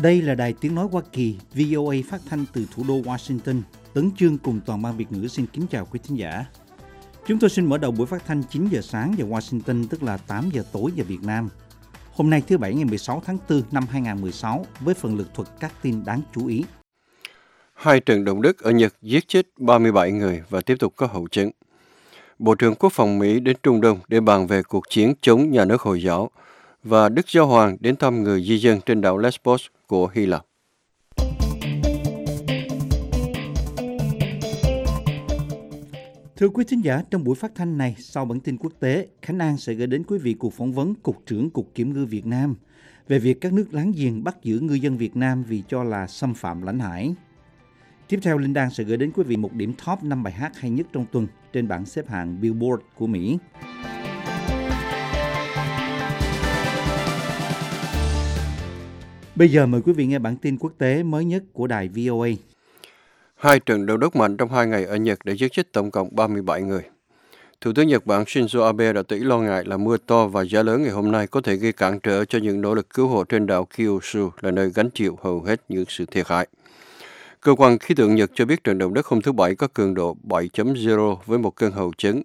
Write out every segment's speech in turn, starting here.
Đây là Đài Tiếng Nói Hoa Kỳ, VOA phát thanh từ thủ đô Washington. Tấn Chương cùng toàn ban Việt ngữ xin kính chào quý thính giả. Chúng tôi xin mở đầu buổi phát thanh 9 giờ sáng giờ Washington, tức là 8 giờ tối giờ Việt Nam. Hôm nay thứ Bảy ngày 16 tháng 4 năm 2016 với phần lược thuật các tin đáng chú ý. 2 trận động đất ở Nhật giết chết 37 người và tiếp tục có hậu chứng. Bộ trưởng Quốc phòng Mỹ đến Trung Đông để bàn về cuộc chiến chống nhà nước Hồi giáo. Và Đức Giáo Hoàng đến thăm người di dân trên đảo Lesbos của Hy Lạp. Thưa quý thính giả, trong buổi phát thanh này, sau bản tin quốc tế, Khánh An sẽ gửi đến quý vị cuộc phỏng vấn Cục trưởng Cục Kiểm ngư Việt Nam về việc các nước láng giềng bắt giữ ngư dân Việt Nam vì cho là xâm phạm lãnh hải. Tiếp theo, Linh Đan sẽ gửi đến quý vị một điểm top 5 bài hát hay nhất trong tuần trên bảng xếp hạng Billboard của Mỹ. Bây giờ mời quý vị nghe bản tin quốc tế mới nhất của đài VOA. 2 trận động đất mạnh trong 2 ngày ở Nhật đã giết chết tổng cộng 37 người. Thủ tướng Nhật Bản Shinzo Abe đã tỏ lo ngại là mưa to và gió lớn ngày hôm nay có thể gây cản trở cho những nỗ lực cứu hộ trên đảo Kyushu là nơi gánh chịu hầu hết những sự thiệt hại. Cơ quan khí tượng Nhật cho biết trận động đất hôm thứ Bảy có cường độ 7.0 với một cơn hậu chấn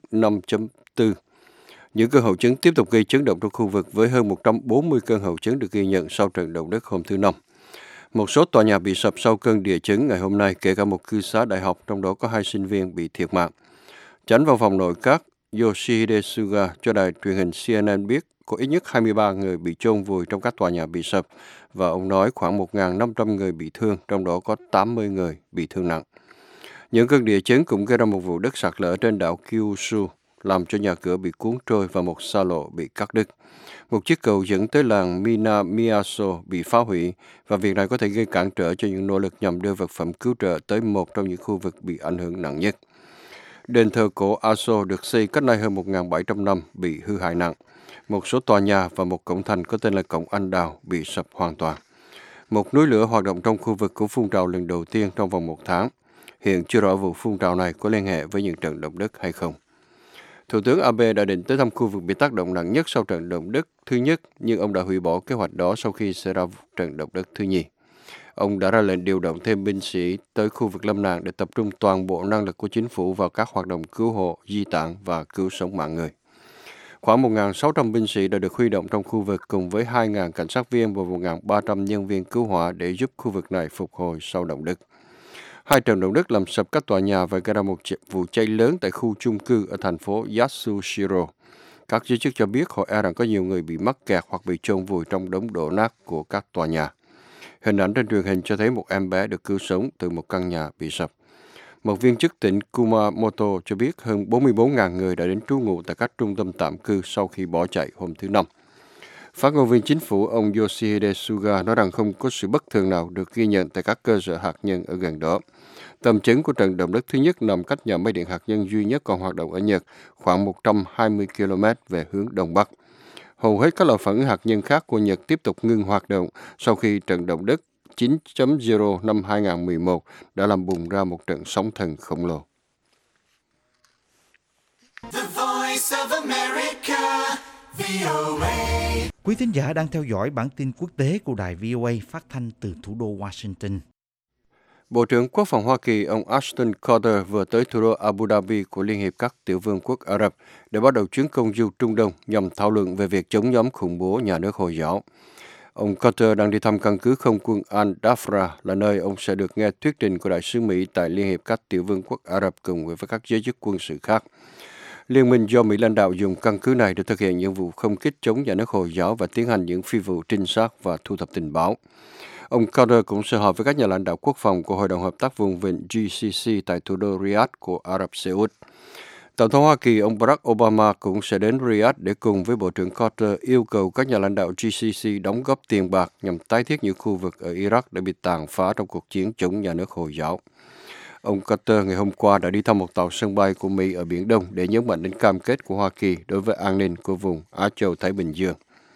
5.4. Những cơn hậu chấn tiếp tục gây chấn động trong khu vực với hơn 140 cơn hậu chấn được ghi nhận sau trận động đất hôm thứ Năm. Một số tòa nhà bị sập sau cơn địa chấn ngày hôm nay, kể cả một cư xá đại học, trong đó có 2 sinh viên bị thiệt mạng. Chánh văn phòng nội các Yoshihide Suga cho đài truyền hình CNN biết có ít nhất 23 người bị chôn vùi trong các tòa nhà bị sập và ông nói khoảng 1.500 người bị thương, trong đó có 80 người bị thương nặng. Những cơn địa chấn cũng gây ra một vụ đất sạt lở trên đảo Kyushu, làm cho nhà cửa bị cuốn trôi và một xa lộ bị cắt đứt. Một chiếc cầu dẫn tới làng Minamiaso bị phá hủy và việc này có thể gây cản trở cho những nỗ lực nhằm đưa vật phẩm cứu trợ tới một trong những khu vực bị ảnh hưởng nặng nhất. Đền thờ cổ Aso được xây cách nay hơn 1.700 năm bị hư hại nặng. Một số tòa nhà và một cổng thành có tên là Cổng Anh Đào bị sập hoàn toàn. Một núi lửa hoạt động trong khu vực của phun trào lần đầu tiên trong vòng 1 tháng. Hiện chưa rõ vụ phun trào này có liên hệ với những trận động đất hay không. Thủ tướng Abe đã định tới thăm khu vực bị tác động nặng nhất sau trận động đất thứ nhất, nhưng ông đã hủy bỏ kế hoạch đó sau khi xảy ra trận động đất thứ nhì. Ông đã ra lệnh điều động thêm binh sĩ tới khu vực lâm nạn để tập trung toàn bộ năng lực của chính phủ vào các hoạt động cứu hộ, di tản và cứu sống mạng người. Khoảng 1.600 binh sĩ đã được huy động trong khu vực cùng với 2.000 cảnh sát viên và 1.300 nhân viên cứu hỏa để giúp khu vực này phục hồi sau động đất. 2 trận động đất làm sập các tòa nhà và gây ra một vụ cháy lớn tại khu chung cư ở thành phố Yatsushiro. Các giới chức cho biết họ e rằng có nhiều người bị mắc kẹt hoặc bị chôn vùi trong đống đổ nát của các tòa nhà. Hình ảnh trên truyền hình cho thấy một em bé được cứu sống từ một căn nhà bị sập. Một viên chức tỉnh Kumamoto cho biết hơn 44.000 người đã đến trú ngụ tại các trung tâm tạm cư sau khi bỏ chạy hôm thứ Năm. Phát ngôn viên chính phủ ông Yoshihide Suga nói rằng không có sự bất thường nào được ghi nhận tại các cơ sở hạt nhân ở gần đó. Tầm chấn của trận động đất thứ nhất nằm cách nhà máy điện hạt nhân duy nhất còn hoạt động ở Nhật khoảng 120 km về hướng Đông Bắc. Hầu hết các lò phản ứng hạt nhân khác của Nhật tiếp tục ngưng hoạt động sau khi trận động đất 9.0 năm 2011 đã làm bùng ra một trận sóng thần khổng lồ. Quý thính giả đang theo dõi bản tin quốc tế của đài VOA phát thanh từ thủ đô Washington. Bộ trưởng Quốc phòng Hoa Kỳ ông Ashton Carter vừa tới thủ đô Abu Dhabi của Liên hiệp các tiểu vương quốc Ả Rập để bắt đầu chuyến công du Trung Đông nhằm thảo luận về việc chống nhóm khủng bố nhà nước Hồi giáo. Ông Carter đang đi thăm căn cứ không quân Al-Dhafra, là nơi ông sẽ được nghe thuyết trình của đại sứ Mỹ tại Liên hiệp các tiểu vương quốc Ả Rập cùng với các giới chức quân sự khác. Liên minh do Mỹ lãnh đạo dùng căn cứ này để thực hiện những vụ không kích chống nhà nước Hồi giáo và tiến hành những phi vụ trinh sát và thu thập tình báo. Ông Carter cũng sẽ họp với các nhà lãnh đạo quốc phòng của Hội đồng Hợp tác Vùng Vịnh GCC tại thủ đô Riyadh của Ả Rập Xê Út. Tổng thống Hoa Kỳ ông Barack Obama cũng sẽ đến Riyadh để cùng với Bộ trưởng Carter yêu cầu các nhà lãnh đạo GCC đóng góp tiền bạc nhằm tái thiết những khu vực ở Iraq đã bị tàn phá trong cuộc chiến chống nhà nước Hồi giáo. Ông Carter ngày hôm qua đã đi thăm một tàu sân bay của Mỹ ở Biển Đông để nhấn mạnh đến cam kết của Hoa Kỳ đối với an ninh của vùng Á Châu-Thái Bình Dương.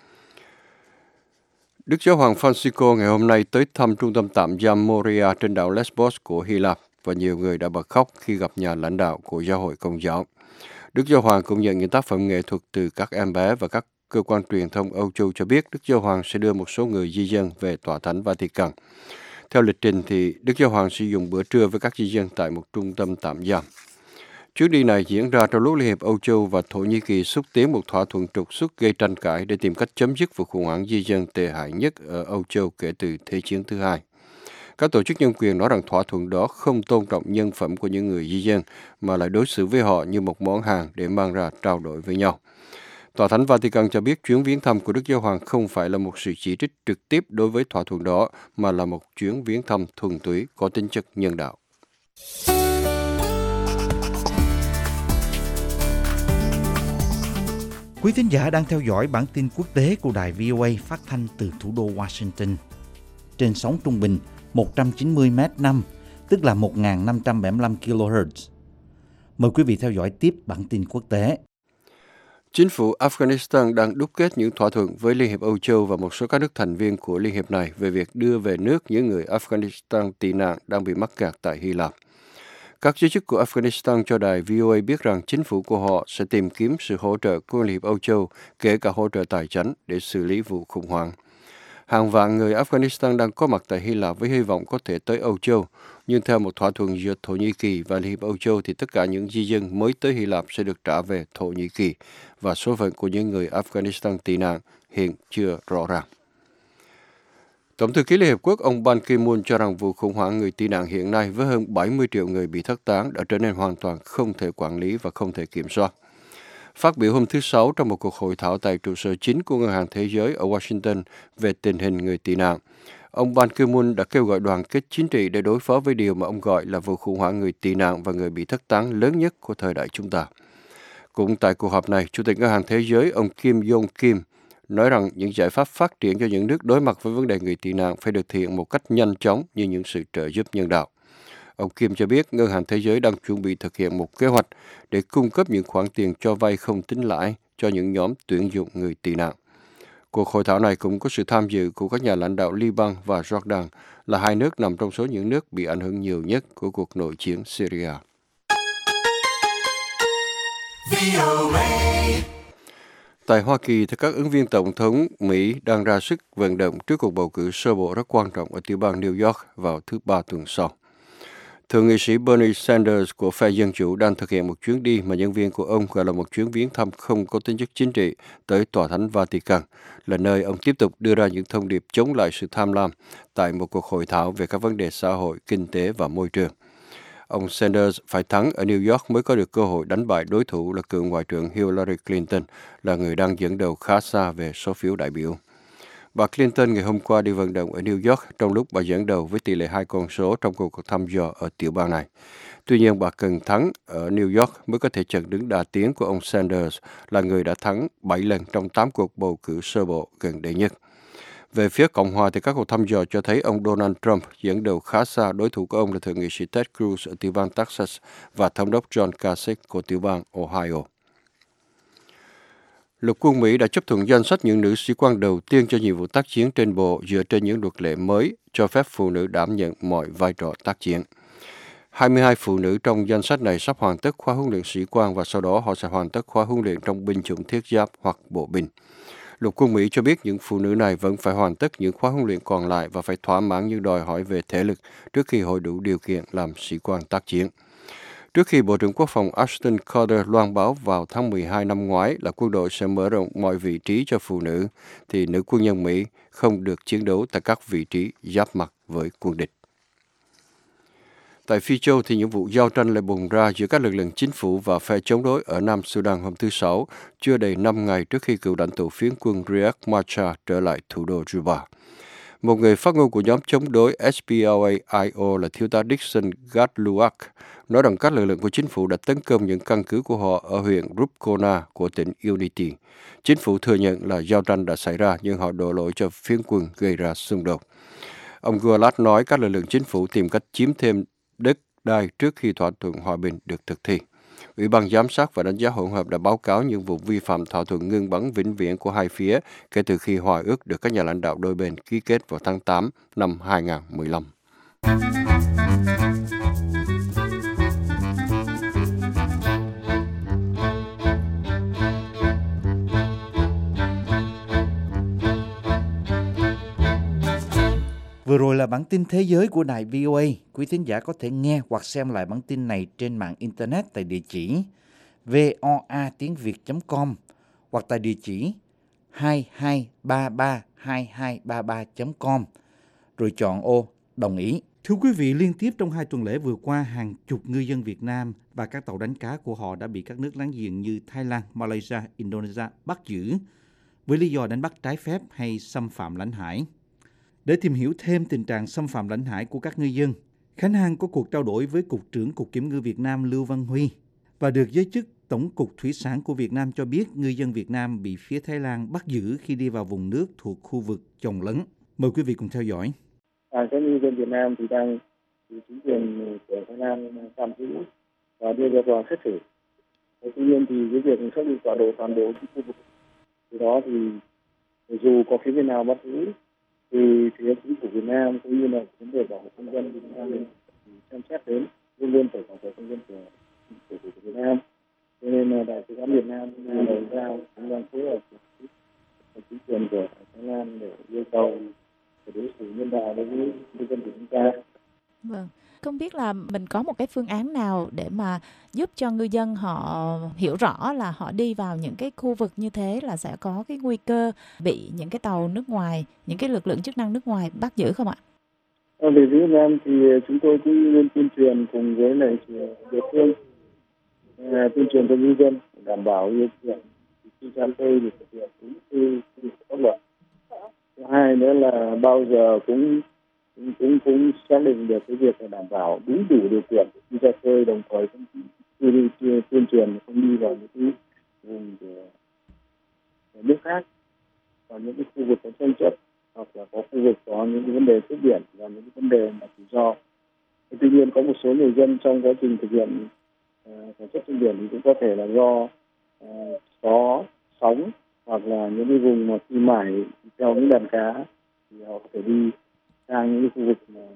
Đức Giáo hoàng Francisco ngày hôm nay tới thăm trung tâm tạm giam Moria trên đảo Lesbos của Hy Lạp và nhiều người đã bật khóc khi gặp nhà lãnh đạo của giáo hội Công giáo. Đức Giáo hoàng cũng nhận những tác phẩm nghệ thuật từ các em bé và các cơ quan truyền thông Âu Châu cho biết Đức Giáo Hoàng sẽ đưa một số người di dân về Tòa Thánh Vatican. Theo lịch trình thì Đức Giáo Hoàng sử dụng bữa trưa với các di dân tại một trung tâm tạm giam. Chuyến đi này diễn ra trong lúc Liên hiệp Âu Châu và Thổ Nhĩ Kỳ xúc tiến một thỏa thuận trục xuất gây tranh cãi để tìm cách chấm dứt vụ khủng hoảng di dân tệ hại nhất ở Âu Châu kể từ Thế chiến thứ hai. Các tổ chức nhân quyền nói rằng thỏa thuận đó không tôn trọng nhân phẩm của những người di dân, mà lại đối xử với họ như một món hàng để mang ra trao đổi với nhau. Tòa Thánh Vatican cho biết chuyến viếng thăm của Đức Giáo Hoàng không phải là một sự chỉ trích trực tiếp đối với thỏa thuận đó, mà là một chuyến viếng thăm thuần túy có tính chất nhân đạo. Quý thính giả đang theo dõi bản tin quốc tế của đài VOA phát thanh từ thủ đô Washington. Trên sóng trung bình 190 m/năm, tức là 1.575 kHz. Mời quý vị theo dõi tiếp bản tin quốc tế. Chính phủ Afghanistan đang đúc kết những thỏa thuận với Liên hiệp Âu Châu và một số các nước thành viên của Liên hiệp này về việc đưa về nước những người Afghanistan tị nạn đang bị mắc kẹt tại Hy Lạp. Các giới chức của Afghanistan cho đài VOA biết rằng chính phủ của họ sẽ tìm kiếm sự hỗ trợ của Liên hiệp Âu Châu, kể cả hỗ trợ tài chính để xử lý vụ khủng hoảng. Hàng vạn người Afghanistan đang có mặt tại Hy Lạp với hy vọng có thể tới Âu Châu, nhưng theo một thỏa thuận giữa Thổ Nhĩ Kỳ và Liên hiệp Âu Châu thì tất cả những di dân mới tới Hy Lạp sẽ được trả về Thổ Nhĩ Kỳ và số phận của những người Afghanistan tị nạn hiện chưa rõ ràng. Tổng thư ký Liên Hiệp Quốc ông Ban Ki-moon cho rằng vụ khủng hoảng người tị nạn hiện nay với hơn 70 triệu người bị thất tán đã trở nên hoàn toàn không thể quản lý và không thể kiểm soát. Phát biểu hôm thứ Sáu trong một cuộc hội thảo tại trụ sở chính của Ngân hàng Thế giới ở Washington về tình hình người tị nạn, ông Ban Ki-moon đã kêu gọi đoàn kết chính trị để đối phó với điều mà ông gọi là vụ khủng hoảng người tị nạn và người bị thất tán lớn nhất của thời đại chúng ta. Cũng tại cuộc họp này, Chủ tịch Ngân hàng Thế giới ông Kim Yong Kim nói rằng những giải pháp phát triển cho những nước đối mặt với vấn đề người tị nạn phải được thực hiện một cách nhanh chóng như những sự trợ giúp nhân đạo. Ông Kim cho biết Ngân hàng Thế giới đang chuẩn bị thực hiện một kế hoạch để cung cấp những khoản tiền cho vay không tính lãi cho những nhóm tuyển dụng người tị nạn. Cuộc hội thảo này cũng có sự tham dự của các nhà lãnh đạo Liban và Jordan, là hai nước nằm trong số những nước bị ảnh hưởng nhiều nhất của cuộc nội chiến Syria. Tại Hoa Kỳ, thì các ứng viên tổng thống Mỹ đang ra sức vận động trước cuộc bầu cử sơ bộ rất quan trọng ở tiểu bang New York vào thứ Ba tuần sau. Thượng nghị sĩ Bernie Sanders của phe Dân Chủ đang thực hiện một chuyến đi mà nhân viên của ông gọi là một chuyến viếng thăm không có tính chất chính trị tới Tòa Thánh Vatican, là nơi ông tiếp tục đưa ra những thông điệp chống lại sự tham lam tại một cuộc hội thảo về các vấn đề xã hội, kinh tế và môi trường. Ông Sanders phải thắng ở New York mới có được cơ hội đánh bại đối thủ là cựu Ngoại trưởng Hillary Clinton, là người đang dẫn đầu khá xa về số phiếu đại biểu. Bà Clinton ngày hôm qua đi vận động ở New York trong lúc bà dẫn đầu với tỷ lệ 2 con số trong cuộc thăm dò ở tiểu bang này. Tuy nhiên, bà cần thắng ở New York mới có thể chặn đứng đà tiến của ông Sanders, là người đã thắng 7 lần trong 8 cuộc bầu cử sơ bộ gần đây nhất. Về phía Cộng hòa thì các cuộc thăm dò cho thấy ông Donald Trump dẫn đầu khá xa đối thủ của ông là thượng nghị sĩ Ted Cruz ở tiểu bang Texas và thống đốc John Kasich của tiểu bang Ohio. Lục quân Mỹ đã chấp thuận danh sách những nữ sĩ quan đầu tiên cho nhiệm vụ tác chiến trên bộ dựa trên những luật lệ mới cho phép phụ nữ đảm nhận mọi vai trò tác chiến. 22 phụ nữ trong danh sách này sắp hoàn tất khóa huấn luyện sĩ quan và sau đó họ sẽ hoàn tất khóa huấn luyện trong binh chủng thiết giáp hoặc bộ binh. Lục quân Mỹ cho biết những phụ nữ này vẫn phải hoàn tất những khóa huấn luyện còn lại và phải thỏa mãn những đòi hỏi về thể lực trước khi họ đủ điều kiện làm sĩ quan tác chiến. Trước khi Bộ trưởng Quốc phòng Ashton Carter loan báo vào tháng 12 năm ngoái là quân đội sẽ mở rộng mọi vị trí cho phụ nữ, thì nữ quân nhân Mỹ không được chiến đấu tại các vị trí giáp mặt với quân địch. Tại Phi Châu thì những vụ giao tranh lại bùng ra giữa các lực lượng chính phủ và phe chống đối ở Nam Sudan hôm thứ Sáu, chưa đầy 5 ngày trước khi cựu lãnh tụ phiến quân Riek Machar trở lại thủ đô Juba. Một người phát ngôn của nhóm chống đối SPLA-IO là thiếu tá Dixon Gatluak nói rằng các lực lượng của chính phủ đã tấn công những căn cứ của họ ở huyện Rupkona của tỉnh Unity. Chính phủ thừa nhận là giao tranh đã xảy ra nhưng họ đổ lỗi cho phiến quân gây ra xung đột. Ông Gualat nói các lực lượng chính phủ tìm cách chiếm thêm đất đai trước khi thỏa thuận hòa bình được thực thi. Ủy ban giám sát và đánh giá hỗn hợp đã báo cáo những vụ vi phạm thỏa thuận ngưng bắn vĩnh viễn của hai phía kể từ khi hòa ước được các nhà lãnh đạo đôi bên ký kết vào tháng 8 năm 2015. Vừa rồi là bản tin thế giới của đài VOA. Quý thính giả có thể nghe hoặc xem lại bản tin này trên mạng Internet tại địa chỉ voatiengviet.com hoặc tại địa chỉ 22332233.com rồi chọn ô đồng ý. Thưa quý vị, liên tiếp trong 2 tuần lễ vừa qua, hàng chục ngư dân Việt Nam và các tàu đánh cá của họ đã bị các nước láng giềng như Thái Lan, Malaysia, Indonesia bắt giữ với lý do đánh bắt trái phép hay xâm phạm lãnh hải. Để tìm hiểu thêm tình trạng xâm phạm lãnh hải của các ngư dân, Khánh An có cuộc trao đổi với Cục trưởng Cục Kiểm ngư Việt Nam Lưu Văn Huy và được giới chức Tổng cục Thủy sản của Việt Nam cho biết ngư dân Việt Nam bị phía Thái Lan bắt giữ khi đi vào vùng nước thuộc khu vực chồng lấn. Mời quý vị cùng theo dõi. Các ngư dân Việt Nam thì đang bị chính quyền của Thái Lan tạm giữ và đưa ra tòa xét xử. Tuy nhiên thì cái việc xác định tọa độ toàn bộ khu vực từ đó thì dù có phía bên nào bắt giữ thì phía chính phủ Việt Nam cũng như là vấn đề bảo hộ công dân Việt Nam xem xét đến luôn luôn phải bảo vệ công dân của Việt Nam. Cho nên là Đại sứ quán Việt Nam đầu giao cũng đang phối hợp với chính quyền của Thái Lan để yêu cầu đối xử nhân đạo đối với ngư dân của chúng ta. Vâng, không biết là mình có một cái phương án nào để mà giúp cho ngư dân họ hiểu rõ là họ đi vào những cái khu vực như thế là sẽ có cái nguy cơ bị những cái tàu nước ngoài, những cái lực lượng chức năng nước ngoài bắt giữ không ạ? Về phía Việt Nam thì chúng tôi cũng luôn tuyên truyền cùng với lại địa phương, tuyên truyền cho ngư dân đảm bảo điều kiện khi ra khơi thì thực hiện đúng quy định của pháp luật. Thứ hai nữa là bao giờ cũng xác định được cái việc là đảm bảo đúng đủ điều kiện khi ra khơi, đồng thời cũng tuyên truyền không đi vào những cái vùng của nước khác và những cái khu vực có tranh chấp hoặc là có khu vực có những cái vấn đề cướp biển và những cái vấn đề mà rủi ro. Tuy nhiên có một số người dân trong quá trình thực hiện sản xuất trên biển thì cũng có thể là do gió, sóng hoặc là những cái vùng mà khi mải theo những đàn cá thì họ có thể đi sang những cái khu vực mà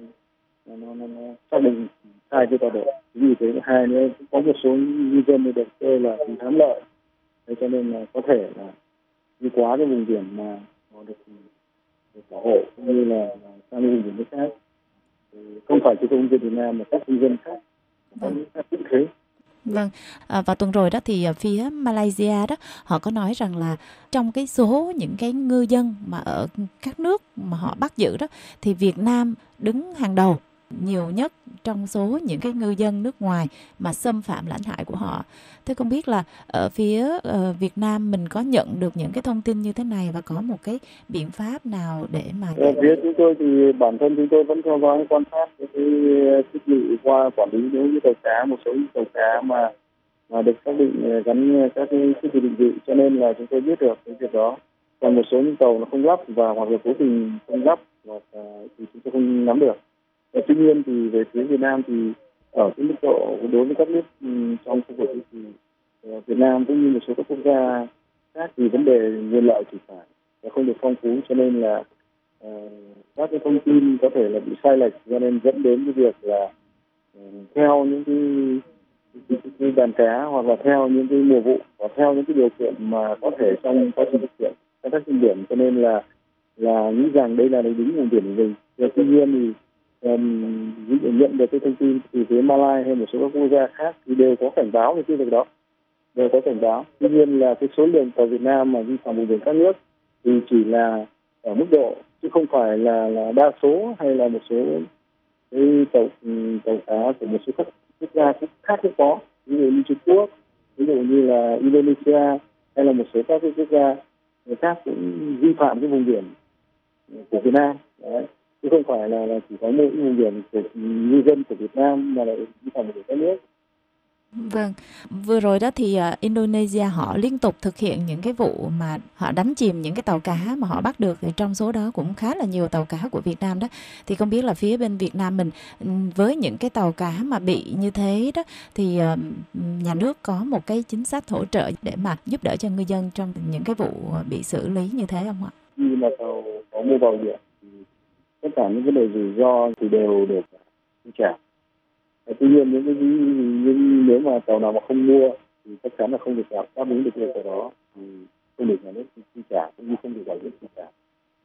nó xác định sai cái tọa độ. Chính vì thế hai nữa có một số ngư dân được chơi là vì hám lợi, thế cho nên là có thể là đi quá cái vùng biển mà họ được bảo hộ cũng như là sang vùng biển nước khác. Không phải chỉ công dân Việt Nam mà các công dân khác cũng thế. Vâng, vào tuần rồi đó thì phía Malaysia đó họ có nói rằng là trong cái số những cái ngư dân mà ở các nước mà họ bắt giữ đó thì Việt Nam đứng hàng đầu nhiều nhất trong số những cái ngư dân nước ngoài mà xâm phạm lãnh hải của họ. Thế không biết là ở phía Việt Nam mình có nhận được những cái thông tin như thế này và có một cái biện pháp nào để mà... Phía chúng tôi thì bản thân chúng tôi vẫn theo dõi quan sát cái thiết bị qua quản lý đối với tàu cá, một số tàu cá mà được xác định gắn các cái thiết bị định vị, cho nên là chúng tôi biết được cái việc đó. Còn một số những tàu nó không lắp và hoặc là cố tình không lắp hoặc thì chúng tôi không nắm được. Tuy nhiên thì về phía Việt Nam thì ở cái mức độ đối với các nước trong khu vực thì Việt Nam cũng như một số các quốc gia khác thì vấn đề nguồn lợi thủy sản không được phong phú, cho nên là các cái thông tin có thể là bị sai lệch, cho nên dẫn đến cái việc là theo những cái đàn cá hoặc là theo những cái mùa vụ hoặc theo những cái điều kiện mà có thể trong quá trình thực hiện khai thác trên biển, cho nên là nghĩ rằng đây là đúng vùng biển của mình. Tuy nhiên thì ví dụ nhận được cái thông tin từ phía Malaysia hay một số các quốc gia khác thì đều có cảnh báo về cái việc đó, đều có cảnh báo. Tuy nhiên là cái số lượng tàu Việt Nam mà vi phạm vùng biển các nước thì chỉ là ở mức độ chứ không phải là đa số hay là một số cái tàu cá của một số các quốc gia khác cũng có, ví dụ như Trung Quốc, ví dụ như là Indonesia hay là một số các quốc gia người khác cũng vi phạm cái vùng biển của Việt Nam. Đấy. Chứ không phải là chỉ có mỗi vùng biển của ngư dân của Việt Nam mà lại vi phạm vùng biển các nước. Vâng, vừa rồi đó thì Indonesia họ liên tục thực hiện những cái vụ mà họ đánh chìm những cái tàu cá mà họ bắt được, thì trong số đó cũng khá là nhiều tàu cá của Việt Nam đó. Thì không biết là phía bên Việt Nam mình với những cái tàu cá mà bị như thế đó thì nhà nước có một cái chính sách hỗ trợ để mà giúp đỡ cho ngư dân trong những cái vụ bị xử lý như thế không ạ? Khi mà tàu có mua bảo hiểm thì tất cả những cái đề rủi ro thì đều được chi trả. Tuy nhiên nếu mà tàu nào mà không mua thì chắc chắn là không được đáp ứng được yêu cầu đó, thì không được nhà nước chi trả cũng như không được bảo hiểm chi trả.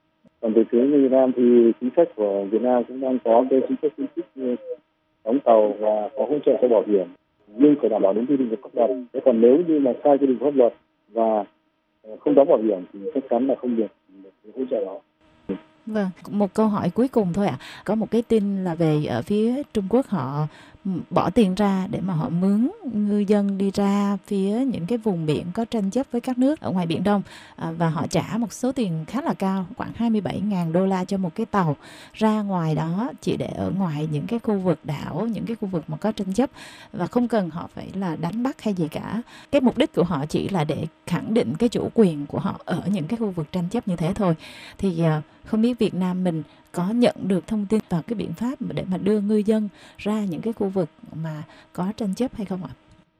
Còn về phía Việt Nam thì chính sách của Việt Nam cũng đang có cái chính sách khuyến khích như đóng tàu và có hỗ trợ cho bảo hiểm, nhưng phải đảm bảo đúng quy định của pháp luật. Thế còn nếu như mà sai quy định pháp luật và không đóng bảo hiểm thì chắc chắn là không được hỗ trợ đó. Vâng, một câu hỏi cuối cùng thôi ạ. Có một cái tin là về ở phía Trung Quốc họ bỏ tiền ra để mà họ mướn ngư dân đi ra phía những cái vùng biển có tranh chấp với các nước ở ngoài Biển Đông, và họ trả một số tiền khá là cao, khoảng 27.000 đô la cho một cái tàu ra ngoài đó, chỉ để ở ngoài những cái khu vực đảo, những cái khu vực mà có tranh chấp, và không cần họ phải là đánh bắt hay gì cả. Cái mục đích của họ chỉ là để khẳng định cái chủ quyền của họ ở những cái khu vực tranh chấp như thế thôi. Thì không biết Việt Nam mình có nhận được thông tin vào cái biện pháp để mà đưa ngư dân ra những cái khu vực mà có tranh chấp hay không ạ?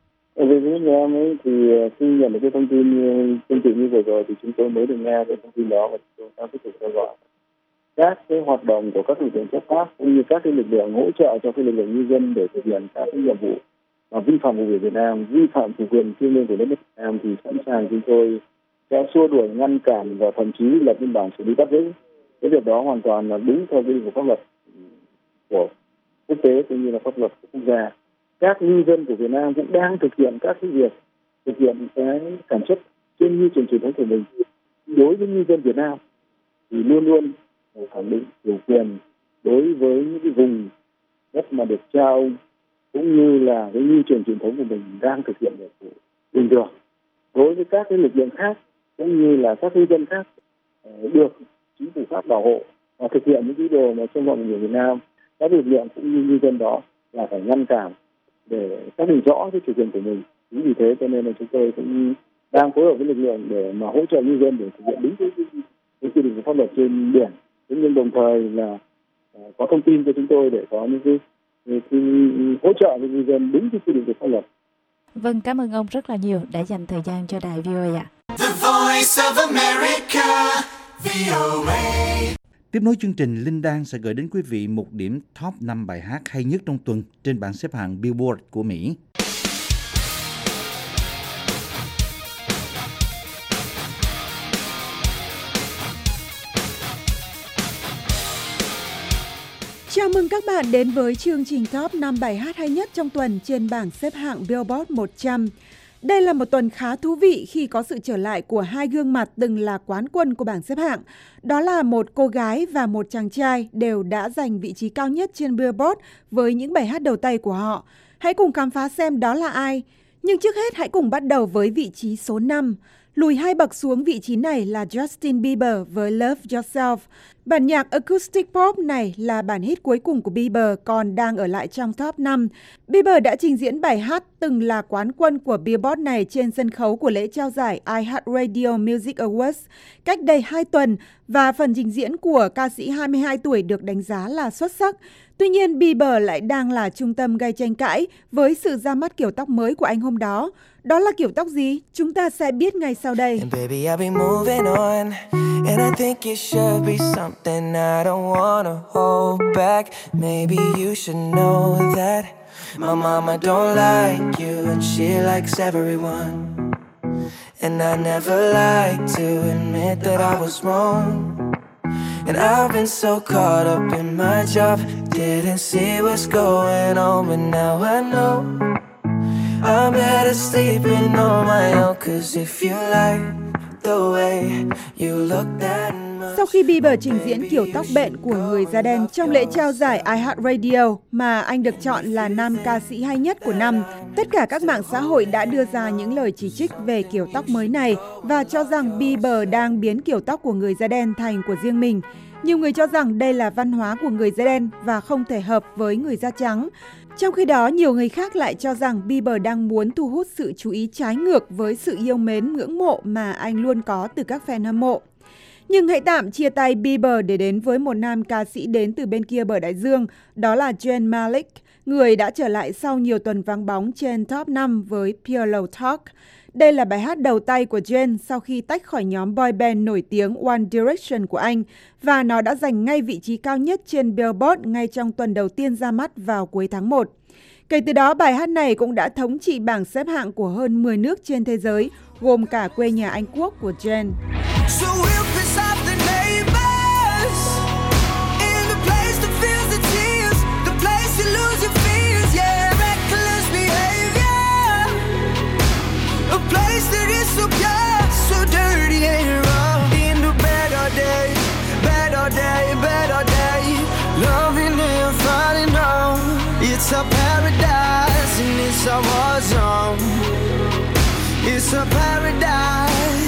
Về phía Việt Nam ấy thì khi nhận được cái thông tin tương tự như vừa rồi thì chúng tôi mới được nghe cái thông tin đó và chúng tôi đang tiếp tục theo dõi các cái hoạt động của các lực lượng chấp pháp cũng như các cái lực lượng hỗ trợ cho cái lực lượng ngư dân để thực hiện các cái nhiệm vụ mà vi phạm vùng biển Việt Nam, vi phạm chủ quyền thiêng liêng của đất nước Việt Nam thì sẵn sàng chúng tôi sẽ xua đuổi, ngăn cản và thậm chí lập biên bản xử lý bắt giữ. Cái việc đó hoàn toàn là đúng theo quy định của pháp luật của quốc tế cũng như là pháp luật của quốc gia. Các ngư dân của Việt Nam cũng đang thực hiện các cái việc thực hiện cái sản xuất trên ngư trường truyền thống của mình. Đối với ngư dân Việt Nam thì luôn luôn khẳng định chủ quyền đối với những cái vùng đất mà được trao cũng như là cái ngư trường truyền thống của mình đang thực hiện nhiệm vụ bình thường. Đối với các cái lực lượng khác cũng như là các ngư dân khác được chính phủ Pháp bảo hộ và thực hiện những cái điều mà trong vòng người Việt Nam, các lực lượng cũng như ngư dân đó là phải ngăn cản để xác định rõ cái chủ quyền của mình. Chính vì thế cho nên là chúng tôi cũng đang phối hợp với lực lượng để mà hỗ trợ ngư dân để thực hiện đúng cái quy định của pháp luật trên biển, nhưng đồng thời là có thông tin cho chúng tôi để có những cái hỗ trợ với ngư dân đúng cái quy định của pháp luật. Vâng, cảm ơn ông rất là nhiều đã dành thời gian cho đài VOA ạ. The Voice of America, VOA. Tiếp nối chương trình, Linh Đan sẽ gửi đến quý vị một điểm top 5 bài hát hay nhất trong tuần trên bảng xếp hạng Billboard của Mỹ. Chào mừng các bạn đến với chương trình top 5 bài hát hay nhất trong tuần trên bảng xếp hạng Billboard 100. Đây là một tuần khá thú vị khi có sự trở lại của hai gương mặt từng là quán quân của bảng xếp hạng. Đó là một cô gái và một chàng trai đều đã giành vị trí cao nhất trên Billboard với những bài hát đầu tay của họ. Hãy cùng khám phá xem đó là ai. Nhưng trước hết hãy cùng bắt đầu với vị trí số 5. Lùi 2 bậc xuống vị trí này là Justin Bieber với Love Yourself. Bản nhạc acoustic pop này là bản hit cuối cùng của Bieber còn đang ở lại trong top 5. Bieber đã trình diễn bài hát từng là quán quân của Billboard này trên sân khấu của lễ trao giải iHeartRadio Music Awards cách đây 2 tuần và phần trình diễn của ca sĩ 22 tuổi được đánh giá là xuất sắc. Tuy nhiên, Bieber lại đang là trung tâm gây tranh cãi với sự ra mắt kiểu tóc mới của anh hôm đó. Đó là kiểu tóc gì? Chúng ta sẽ biết ngay sau đây. And baby, I'll be moving on, and I think it should be something I don't wanna hold back. Maybe you should know that my mama don't like you, and she likes everyone. And I never like to admit that I was wrong. And I've been so caught up in my job, didn't see what's going on, but now I know I'm better sleeping on my own. Cause if you like the way you look that much. Sau khi Bieber trình diễn kiểu tóc bện của người da đen trong lễ trao giải iHeartRadio mà anh được chọn là nam ca sĩ hay nhất của năm, tất cả các mạng xã hội đã đưa ra những lời chỉ trích về kiểu tóc mới này và cho rằng Bieber đang biến kiểu tóc của người da đen thành của riêng mình. Nhiều người cho rằng đây là văn hóa của người da đen và không thể hợp với người da trắng. Trong khi đó, nhiều người khác lại cho rằng Bieber đang muốn thu hút sự chú ý trái ngược với sự yêu mến ngưỡng mộ mà anh luôn có từ các fan hâm mộ. Nhưng hãy tạm chia tay Bieber để đến với một nam ca sĩ đến từ bên kia bờ đại dương, đó là Zayn Malik, người đã trở lại sau nhiều tuần vắng bóng trên top 5 với Pillow Talk. Đây là bài hát đầu tay của Zayn sau khi tách khỏi nhóm boy band nổi tiếng One Direction của anh, và nó đã giành ngay vị trí cao nhất trên Billboard ngay trong tuần đầu tiên ra mắt vào cuối tháng 1. Kể từ đó, bài hát này cũng đã thống trị bảng xếp hạng của hơn 10 nước trên thế giới, gồm cả quê nhà Anh Quốc của Zayn. So we'll piss off the neighbors it's a paradise.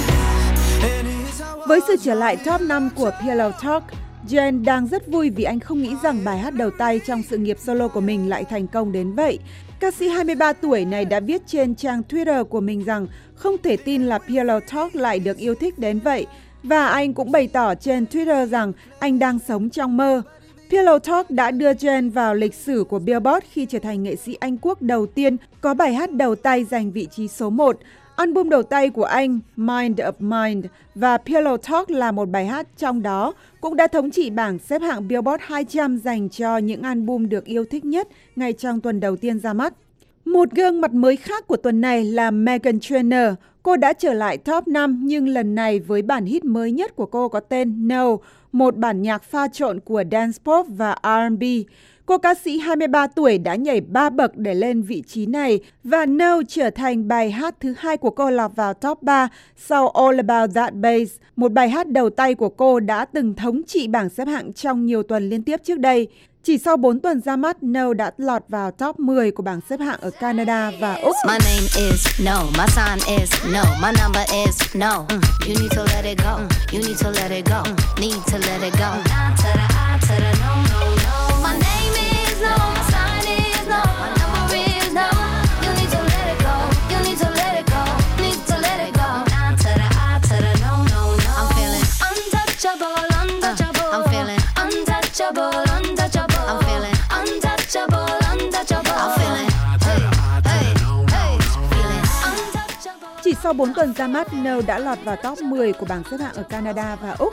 Với sự trở lại top 5 của Pillow Talk, Jen đang rất vui vì anh không nghĩ rằng bài hát đầu tay trong sự nghiệp solo của mình lại thành công đến vậy. Ca sĩ 23 tuổi này đã viết trên trang Twitter của mình rằng không thể tin là Pillow Talk lại được yêu thích đến vậy. Và anh cũng bày tỏ trên Twitter rằng anh đang sống trong mơ. Pillow Talk đã đưa Jen vào lịch sử của Billboard khi trở thành nghệ sĩ Anh Quốc đầu tiên có bài hát đầu tay giành vị trí số 1. Album đầu tay của anh, Mind of Mind và Pillow Talk là một bài hát trong đó cũng đã thống trị bảng xếp hạng Billboard 200 dành cho những album được yêu thích nhất ngay trong tuần đầu tiên ra mắt. Một gương mặt mới khác của tuần này là Meghan Trainor. Cô đã trở lại top 5 nhưng lần này với bản hit mới nhất của cô có tên No, một bản nhạc pha trộn của dance pop và R&B. Cô ca sĩ 23 tuổi đã nhảy 3 bậc để lên vị trí này và No trở thành bài hát thứ hai của cô lọt vào top 3 sau All About That Bass, một bài hát đầu tay của cô đã từng thống trị bảng xếp hạng trong nhiều tuần liên tiếp trước đây. Chỉ sau 4 tuần ra mắt, No đã lọt vào top 10 của bảng xếp hạng ở Canada và Úc. My name is No, my sign is no, my number is no. You need to let it go, you need to let it go, need to let it go. I to the I to the no, no, no. My name is no, my sign is no, my number is no. You need to let it go, you need to let it go, need to let it go. I to the no, no, no. I'm feeling untouchable, untouchable. I'm feeling untouchable, untouchable. I'm feeling untouchable, untouchable. I'm feeling hey, hey, hey, feeling untouchable. Chỉ sau 4 tuần ra mắt, No đã lọt vào top 10 của bảng xếp hạng ở Canada và Úc.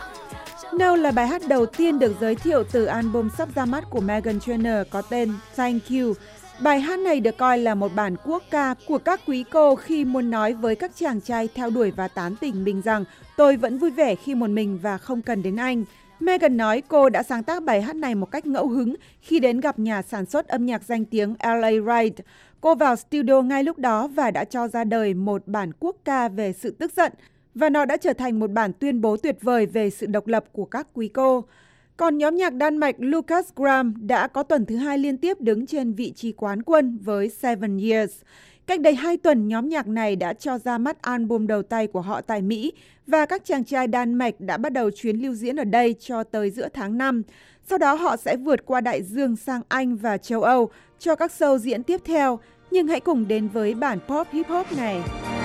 No là bài hát đầu tiên được giới thiệu từ album sắp ra mắt của Meghan Trainor có tên Thank You. Bài hát này được coi là một bản quốc ca của các quý cô khi muốn nói với các chàng trai theo đuổi và tán tỉnh mình rằng tôi vẫn vui vẻ khi một mình và không cần đến anh. Meghan nói cô đã sáng tác bài hát này một cách ngẫu hứng khi đến gặp nhà sản xuất âm nhạc danh tiếng LA Reid. Cô vào studio ngay lúc đó và đã cho ra đời một bản quốc ca về sự tức giận, và nó đã trở thành một bản tuyên bố tuyệt vời về sự độc lập của các quý cô. Còn nhóm nhạc Đan Mạch Lukas Graham đã có tuần thứ 2 liên tiếp đứng trên vị trí quán quân với 7 Years. Cách đây 2 tuần, nhóm nhạc này đã cho ra mắt album đầu tay của họ tại Mỹ và các chàng trai Đan Mạch đã bắt đầu chuyến lưu diễn ở đây cho tới giữa tháng 5. Sau đó họ sẽ vượt qua đại dương sang Anh và châu Âu cho các show diễn tiếp theo. Nhưng hãy cùng đến với bản pop hip hop này.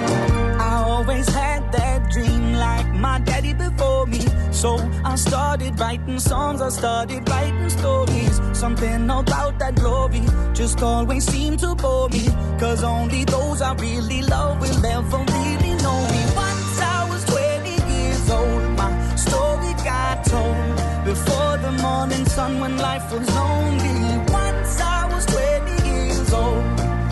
I always had that dream like my daddy before me. So I started writing songs, I started writing stories. Something about that glory just always seemed to bore me. Cause only those I really love will ever really know me. Once I was 20 years old, my story got told. Before the morning sun when life was lonely. Once I was 20 years old.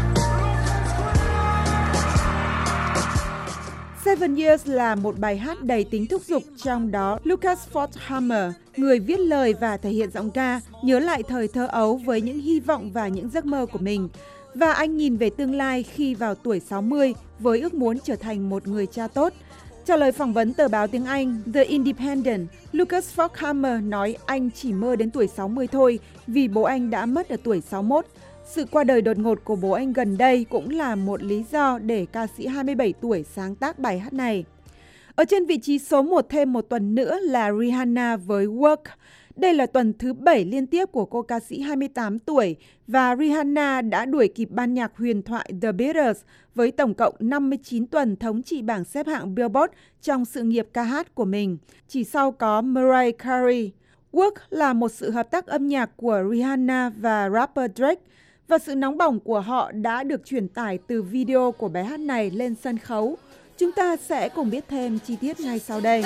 7 Years là một bài hát đầy tính thúc giục, trong đó Lucas Forthammer, người viết lời và thể hiện giọng ca, nhớ lại thời thơ ấu với những hy vọng và những giấc mơ của mình. Và anh nhìn về tương lai khi vào tuổi 60 với ước muốn trở thành một người cha tốt. Trả lời phỏng vấn tờ báo tiếng Anh The Independent, Lucas Forthammer nói anh chỉ mơ đến tuổi 60 thôi vì bố anh đã mất ở tuổi 61. Sự qua đời đột ngột của bố anh gần đây cũng là một lý do để ca sĩ 27 tuổi sáng tác bài hát này. Ở trên vị trí số 1 thêm một tuần nữa là Rihanna với Work. Đây là tuần thứ 7 liên tiếp của cô ca sĩ 28 tuổi và Rihanna đã đuổi kịp ban nhạc huyền thoại The Beatles với tổng cộng 59 tuần thống trị bảng xếp hạng Billboard trong sự nghiệp ca hát của mình, chỉ sau có Mariah Carey. Work là một sự hợp tác âm nhạc của Rihanna và rapper Drake, và sự nóng bỏng của họ đã được truyền tải từ video của bài hát này lên sân khấu. Chúng ta sẽ cùng biết thêm chi tiết ngay sau đây.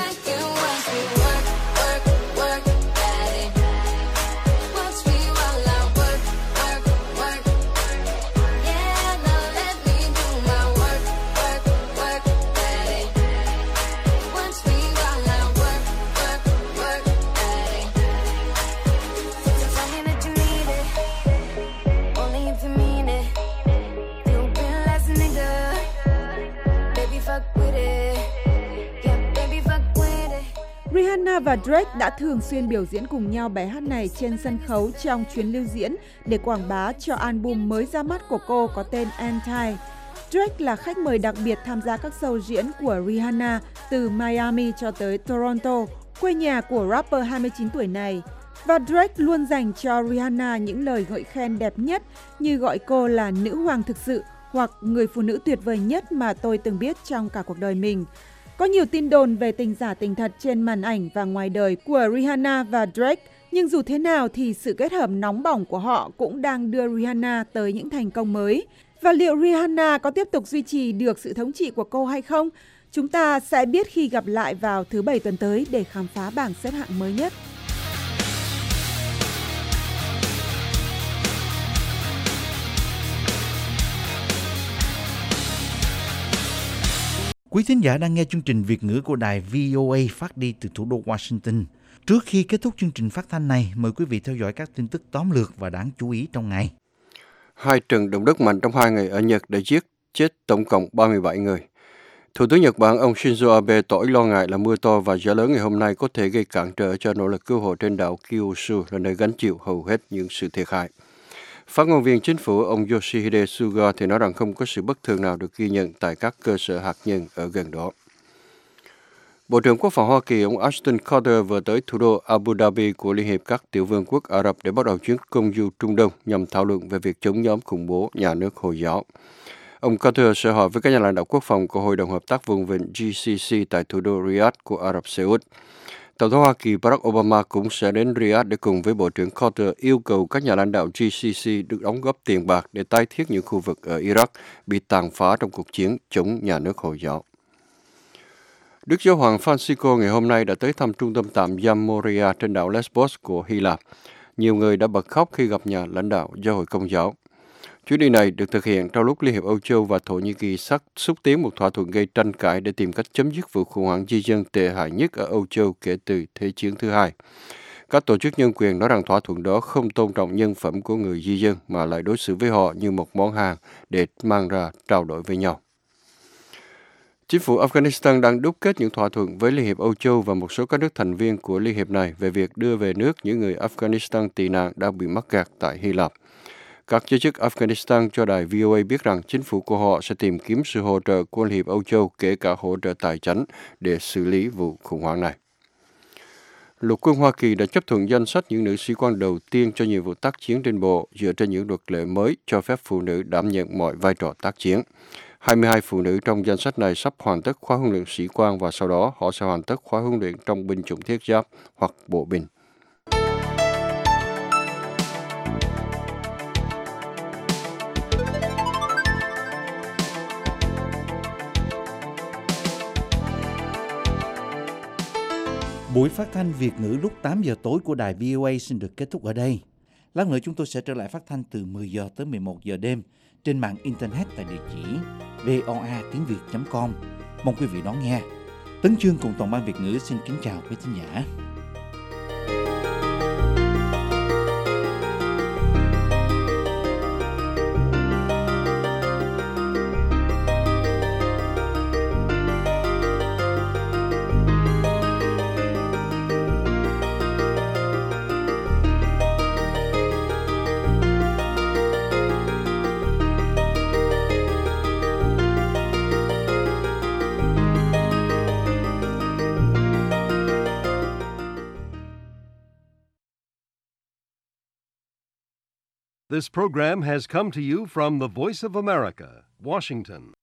Rihanna và Drake đã thường xuyên biểu diễn cùng nhau bài hát này trên sân khấu trong chuyến lưu diễn để quảng bá cho album mới ra mắt của cô có tên Anti. Drake là khách mời đặc biệt tham gia các show diễn của Rihanna từ Miami cho tới Toronto, quê nhà của rapper 29 tuổi này. Và Drake luôn dành cho Rihanna những lời ngợi khen đẹp nhất như gọi cô là nữ hoàng thực sự hoặc người phụ nữ tuyệt vời nhất mà tôi từng biết trong cả cuộc đời mình. Có nhiều tin đồn về tình giả tình thật trên màn ảnh và ngoài đời của Rihanna và Drake, nhưng dù thế nào thì sự kết hợp nóng bỏng của họ cũng đang đưa Rihanna tới những thành công mới. Và liệu Rihanna có tiếp tục duy trì được sự thống trị của cô hay không? Chúng ta sẽ biết khi gặp lại vào thứ Bảy tuần tới để khám phá bảng xếp hạng mới nhất. Quý thính giả đang nghe chương trình Việt ngữ của đài VOA phát đi từ thủ đô Washington. Trước khi kết thúc chương trình phát thanh này, mời quý vị theo dõi các tin tức tóm lược và đáng chú ý trong ngày. 2 trận động đất mạnh trong 2 ngày ở Nhật đã giết chết tổng cộng 37 người. Thủ tướng Nhật Bản ông Shinzo Abe tỏ lo ngại là mưa to và gió lớn ngày hôm nay có thể gây cản trở cho nỗ lực cứu hộ trên đảo Kyushu, là nơi gánh chịu hầu hết những sự thiệt hại. Phát ngôn viên chính phủ ông Yoshihide Suga thì nói rằng không có sự bất thường nào được ghi nhận tại các cơ sở hạt nhân ở gần đó. Bộ trưởng Quốc phòng Hoa Kỳ ông Ashton Carter vừa tới thủ đô Abu Dhabi của Liên hiệp các tiểu vương quốc Ả Rập để bắt đầu chuyến công du Trung Đông nhằm thảo luận về việc chống nhóm khủng bố nhà nước Hồi giáo. Ông Carter sẽ họp với các nhà lãnh đạo quốc phòng của Hội đồng Hợp tác Vùng Vịnh GCC tại thủ đô Riyadh của Ả Rập Xê Út. Tổng thống Hoa Kỳ Barack Obama cũng sẽ đến Riyadh để cùng với Bộ trưởng Carter yêu cầu các nhà lãnh đạo GCC được đóng góp tiền bạc để tái thiết những khu vực ở Iraq bị tàn phá trong cuộc chiến chống nhà nước Hồi giáo. Đức Giáo hoàng Francisco ngày hôm nay đã tới thăm trung tâm tạm giam Moria trên đảo Lesbos của Hy Lạp. Nhiều người đã bật khóc khi gặp nhà lãnh đạo giáo hội Công giáo. Chuyến đi này được thực hiện trong lúc Liên hiệp Âu Châu và Thổ Nhĩ Kỳ xúc tiến một thỏa thuận gây tranh cãi để tìm cách chấm dứt vụ khủng hoảng di dân tệ hại nhất ở Âu Châu kể từ Thế chiến thứ hai. Các tổ chức nhân quyền nói rằng thỏa thuận đó không tôn trọng nhân phẩm của người di dân mà lại đối xử với họ như một món hàng để mang ra trao đổi với nhau. Chính phủ Afghanistan đang đúc kết những thỏa thuận với Liên hiệp Âu Châu và một số các nước thành viên của Liên hiệp này về việc đưa về nước những người Afghanistan tị nạn đang bị mắc kẹt tại Hy Lạp. Các giới chức Afghanistan cho đài VOA biết rằng chính phủ của họ sẽ tìm kiếm sự hỗ trợ của Liên hiệp Âu Châu, kể cả hỗ trợ tài chính để xử lý vụ khủng hoảng này. Lục quân Hoa Kỳ đã chấp thuận danh sách những nữ sĩ quan đầu tiên cho nhiệm vụ tác chiến trên bộ dựa trên những luật lệ mới cho phép phụ nữ đảm nhận mọi vai trò tác chiến. 22 phụ nữ trong danh sách này sắp hoàn tất khóa huấn luyện sĩ quan và sau đó họ sẽ hoàn tất khóa huấn luyện trong binh chủng thiết giáp hoặc bộ binh. Buổi phát thanh Việt ngữ lúc 8 giờ tối của đài VOA xin được kết thúc ở đây. Lát nữa chúng tôi sẽ trở lại phát thanh từ 10 giờ tới 11 giờ đêm trên mạng Internet tại địa chỉ voa.tiếng.việt.com. Mong quý vị đón nghe. Tấn Chương cùng toàn ban Việt ngữ xin kính chào quý thính giả. This program has come to you from the Voice of America, Washington.